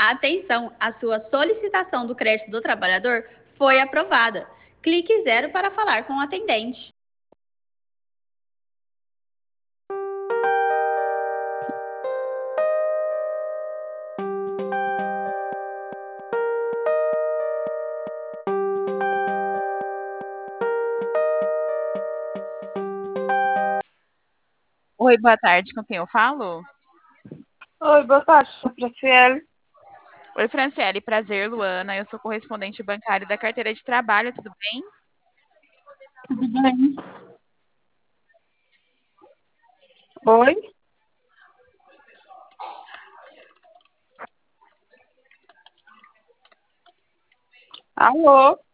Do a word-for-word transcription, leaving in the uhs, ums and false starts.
Atenção, a sua solicitação do crédito do trabalhador foi aprovada. Clique zero para falar com o atendente. Oi, boa tarde, com quem eu falo? Oi, boa tarde, sou a Franciele. Oi, Franciele, prazer, Luana. Eu sou correspondente bancário da carteira de trabalho, tudo bem? Tudo bem? Oi? Alô?